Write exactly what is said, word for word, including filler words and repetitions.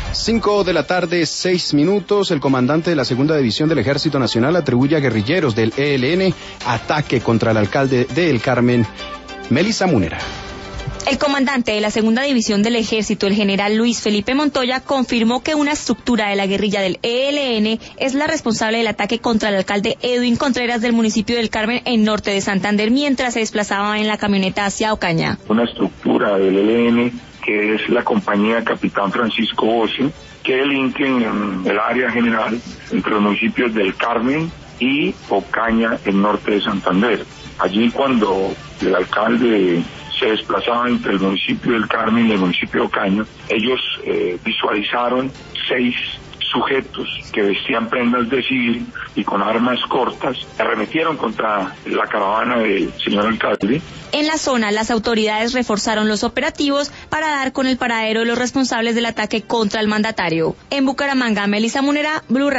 Cinco de la tarde, seis minutos. El comandante de la segunda división del Ejército Nacional atribuye a guerrilleros del E L N ataque contra el alcalde de El Carmen, Melissa Múnera. El comandante de la segunda división del Ejército, el general Luis Felipe Montoya, confirmó que una estructura de la guerrilla del E L N es la responsable del ataque contra el alcalde Edwin Contreras del municipio del Carmen, en norte de Santander, mientras se desplazaba en la camioneta hacia Ocaña. Una estructura del E L N, que es la compañía Capitán Francisco Oce, que delinquen en el área general entre los municipios del Carmen y Ocaña, en norte de Santander. Allí, cuando el alcalde se desplazaba entre el municipio del Carmen y el municipio de Ocaña, ellos eh, visualizaron seis sujetos que vestían prendas de civil y con armas cortas arremetieron contra la caravana del señor alcalde. En la zona, las autoridades reforzaron los operativos para dar con el paradero de los responsables del ataque contra el mandatario. En Bucaramanga, Melissa Múnera, Blue Radio.